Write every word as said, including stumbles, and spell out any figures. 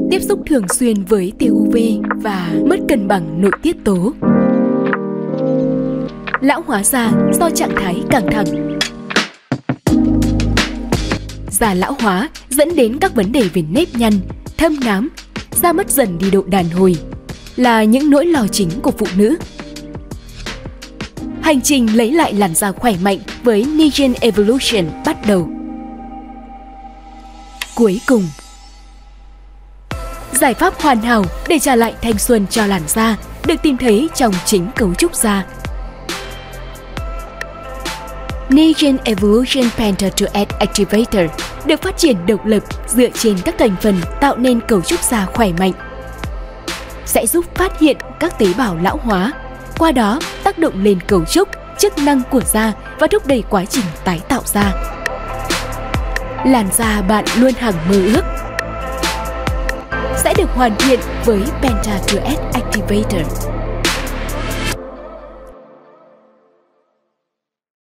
tiếp xúc thường xuyên với tia u vê và mất cân bằng nội tiết tố. Lão hóa da do trạng thái căng thẳng. Da lão hóa dẫn đến các vấn đề về nếp nhăn, thâm nám, da mất dần đi độ đàn hồi, là những nỗi lo chính của phụ nữ. Hành trình lấy lại làn da khỏe mạnh với Negen Evolution bắt đầu. Cuối cùng, giải pháp hoàn hảo để trả lại thanh xuân cho làn da được tìm thấy trong chính cấu trúc da. Negen Evolution Penta two S Activator được phát triển độc lập dựa trên các thành phần tạo nên cấu trúc da khỏe mạnh. Sẽ giúp phát hiện các tế bào lão hóa, qua đó tác động lên cấu trúc, chức năng của da và thúc đẩy quá trình tái tạo da. Làn da bạn luôn hằng mơ ước sẽ được hoàn thiện với Penta two S Activator.